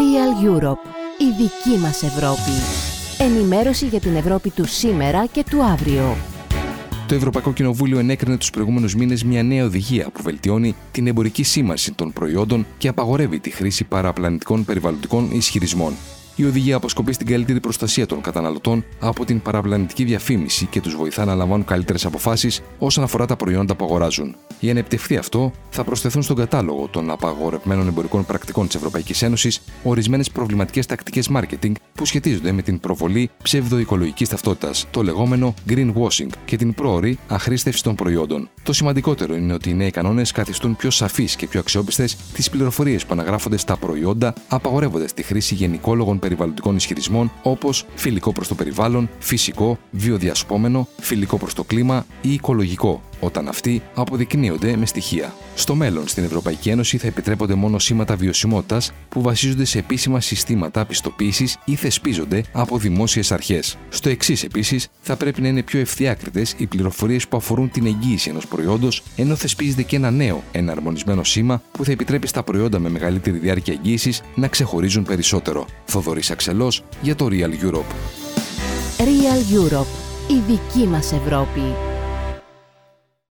Real Europe. Η δική μας Ευρώπη. Ενημέρωση για την Ευρώπη του σήμερα και του αύριο. Το Ευρωπαϊκό Κοινοβούλιο ενέκρινε τους προηγούμενους μήνες μια νέα οδηγία που βελτιώνει την εμπορική σήμανση των προϊόντων και απαγορεύει τη χρήση παραπλανητικών περιβαλλοντικών ισχυρισμών. Η οδηγία αποσκοπεί στην καλύτερη προστασία των καταναλωτών από την παραπλανητική διαφήμιση και τους βοηθά να λαμβάνουν καλύτερες αποφάσεις όσον αφορά τα προϊόντα που αγοράζουν. Για να επιτευχθεί αυτό, θα προσθεθούν στον κατάλογο των απαγορευμένων εμπορικών πρακτικών της Ευρωπαϊκής Ένωσης ορισμένες προβληματικές τακτικές marketing που σχετίζονται με την προβολή ψευδοοικολογικής ταυτότητας, το λεγόμενο greenwashing και την πρόωρη αχρήστευση των προϊόντων. Το σημαντικότερο είναι ότι οι νέοι κανόνες καθιστούν πιο σαφείς και πιο αξιόπιστες τις πληροφορίες που αναγράφονται στα προϊόντα, απαγορεύοντας τη χρήση γενικόλογων περιβαλλοντικών ισχυρισμών όπως φιλικό προς το περιβάλλον, φυσικό, βιοδιασπόμενο, φιλικό προς το κλίμα ή οικολογικό, όταν αυτοί αποδεικνύονται με στοιχεία. Στο μέλλον, στην Ευρωπαϊκή Ένωση θα επιτρέπονται μόνο σήματα βιωσιμότητας που βασίζονται σε επίσημα συστήματα πιστοποίησης ή θεσπίζονται από δημόσιες αρχές. Στο εξής, επίσης, θα πρέπει να είναι πιο ευθιάκριτες οι πληροφορίες που αφορούν την εγγύηση ενός προϊόντος, ενώ θεσπίζεται και ένα νέο εναρμονισμένο σήμα που θα επιτρέπει στα προϊόντα με μεγαλύτερη διάρκεια εγγύησης να ξεχωρίζουν περισσότερο. Θοδωρής Αξελός για το Real Europe. Real Europe. Η δική μας Ευρώπη.